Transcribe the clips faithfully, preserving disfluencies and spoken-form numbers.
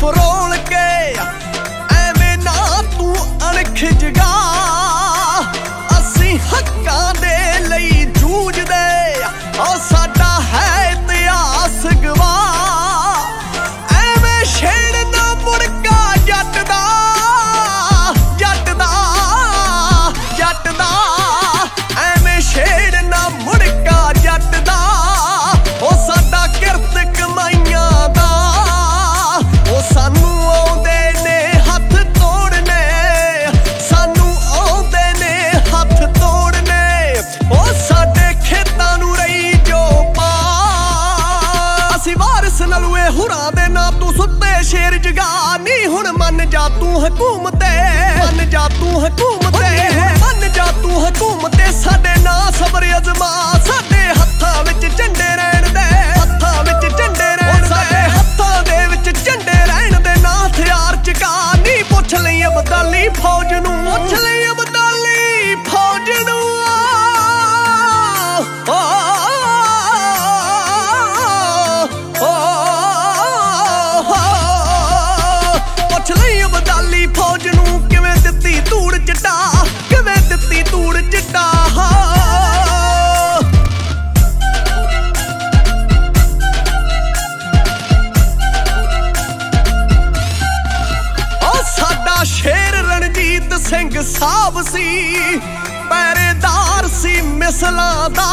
ਫਰੋਲ ਕੇ ਐਵੇਂ ਨਾ ਤੂੰ ਅਣਖ ਜਗਾ ਅਸੀਂ ਹੱਕਾਂ ਦੇ ਲਈ ਜੂਝਦੇ ਉਹ ਸਾਡਾ ਹੈ ਇਤਿਹਾਸ ਗਵਾਹ ਐਵੇਂ ਛੇੜਨਾ ਮੁੜਕਾ ਜੱਟ ਦਾ ਜੱਟ ਦਾ ਜੱਟ ਦਾ ਐਵੇਂ ਛੇੜਨਾ ਮੁੜਕਾ ਜੱਟ ਦਾ ਉਹ ਸਾਡਾ ਕਿਰਤ ਕਮਾਈਆਂ ਦਾ ਉਹ ਸਾਨੂੰ ਆਉਂਦੇ ਨੇ ਹੱਥ ਤੋੜਨੇ ਸਾਨੂੰ ਆਉਂਦੇ ਨੇ ਹੱਥ ਤੋੜਨੇ ਉਹ ਸਾਡੇ ਖੇਤਾਂ ਨੂੰ ਰਹੀ ਜੋ ਪਾ ਅਸੀਂ ਵਾਰਿਸ ਨਲੂਏ ਹੁਰਾਂ ਦੇ ਨਾਂ ਤੂੰ ਸੁੱਤੇ ਸ਼ੇਰ ਜਗਾ ਨੀ ਹੁਣ ਮੰਨ ਜਾ ਤੂੰ ਹਕੂਮਤ ਮੰਨ ਜਾ ਤੂੰ ਹਕੂਮਤ ਮੰਨ ਜਾ ਤੂੰ ਹਕੂਮਤ ਸਾਡੇ ਨਾਂ ਸਬਰ ਅਜ਼ਮਾ ਸਾਡੇ ਹੱਥਾਂ ਵਿੱਚ ਝੰਡੇ ਰਹਿਣ ਦੇ ਹੱਥਾਂ ਵਿੱਚ ਝੰਡੇ ਰਹਿਣ ਸਾਡੇ ਹੱਥਾਂ ਦੇ ਵਿੱਚ ਝੰਡੇ ਰਹਿਣ ਦੇ ਨਾ ਹਥਿਆਰ ਚਕਾ ਨੀ ਪੁੱਛ ਲਈ ਅਬਦਾਲੀ ਫੌਜ ਨੂੰ ਪੁੱਛ ਲਈ ਅਬਦਾਲੀ ਫੌਜ ਨੂੰ ਪੁੱਛ ਲਈ ਅਬਦਾਲੀ ਫੌਜ ਨੂੰ ਕਿਵੇਂ ਦਿੱਤੀ ਧੂੜ ਚਿੱਟਾ ਕਿਵੇਂ ਦਿੱਤੀ ਧੂੜ ਚਿੱਟਾ ਸ਼ੇਰ ਰਣਜੀਤ ਸਿੰਘ ਸਾਹਿਬ ਸੀ ਪਹਿਰੇਦਾਰ ਸੀ ਮਿਸਲਾਂ ਦਾ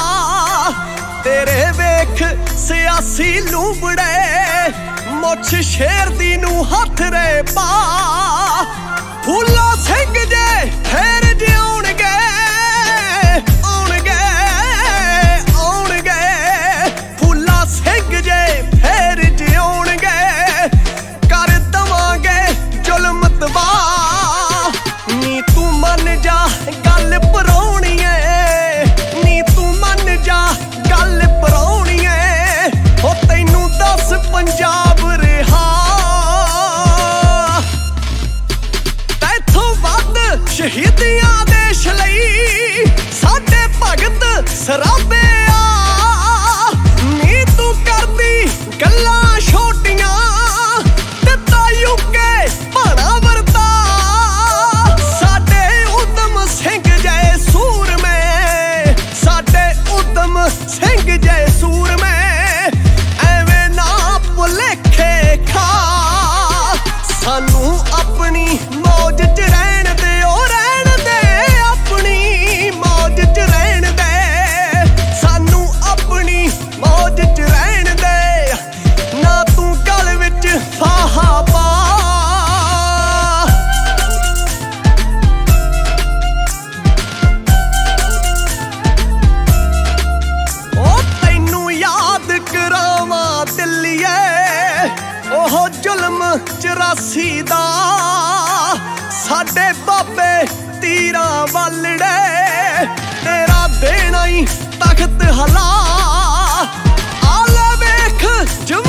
ਤੇਰੇ ਵੇਖ ਸਿਆਸੀ ਲੂੰਬੜੇ ਮੁੱਛ ਸ਼ੇਰ ਦੀ ਨੂੰ ਹੱਥ ਰੇ ਪਾ ਫੂਲਾ ਸਿੰਘ ਜੇ ਫੇਰ ਜਿਉਣਗੇ ਆਉਣਗੇ ਆਉਣਗੇ ਫੂਲਾ ਸਿੰਘ ਜੇ ਫੇਰ ਜਿਉਣਗੇ ਕਰ ਦਵਾਂਗੇ ਜ਼ੁਲਮ ਤਬਾਹ ਨੀ ਤੂੰ ਮੰਨ ਜਾ ਗੱਲ ਪਰਾਉਣੀ ਏ ਨੀ ਤੂੰ ਮੰਨ ਜਾ ਗੱਲ ਪਰਾਉਣੀ ਏ ਹੋ ਤੈਨੂੰ ਦੱਸ ਪੰਜਾਬ ਰਿਹਾ ਤੈਥੋਂ ਵੱਧ ਸ਼ਹੀਦੀਆਂ ਦੇਸ਼ ਲਈ ਸਾਡੇ ਭਗਤ ਸਰਾਬੇ ਆ ਨੀ ਤੂੰ ਕਰਦੀ ਗੱਲਾਂ ਛੋਟੀਆਂ ਦਿੱਤਾ ਯੂਕੇ ਭਾਣਾ ਵਰਤਾ ਸਾਡੇ ਉਦਮ ਸਿੰਘ ਜੈ ਸੂਰਮੇ ਸਾਡੇ ਉਦਮ ਸਿੰਘ ਜੈ ਸੂਰਮੇ ਐਵੇਂ ਨਾ ਭੁਲੇਖੇ ਖਾ ਸਾਨੂੰ ਆਪਣੀ ਮੌਜ ਚ ਰਹਿਣ ਦੇ ਉਹ ਰਹਿਣ ਦੇ ਆਪਣੀ ਮੌਜ ਚ ਰਹਿਣ ਦੇ ਸਾਨੂੰ ਆਪਣੀ ਮੌਜ ਚ ਰਹਿਣ ਦੇ ਨਾ ਤੂੰ ਗਲ ਵਿੱਚ ਫਾਹਾ ਪਾ ਉਹ ਤੈਨੂੰ ਯਾਦ ਕਰਾਵਾਂ ਦਿੱਲੀਏ ਉਹ ਜ਼ੁਲਮ ਚੁਰਾਸੀ ਦਾ ਸਾਡੇ ਬਾਬੇ ਤੀਰਾਂ ਵਾਲੜੇ ਤੇਰਾ ਦੇਣਾ ਹੀ ਤਖਤ ਹਲਾ ਆਲੇ ਵੇਖ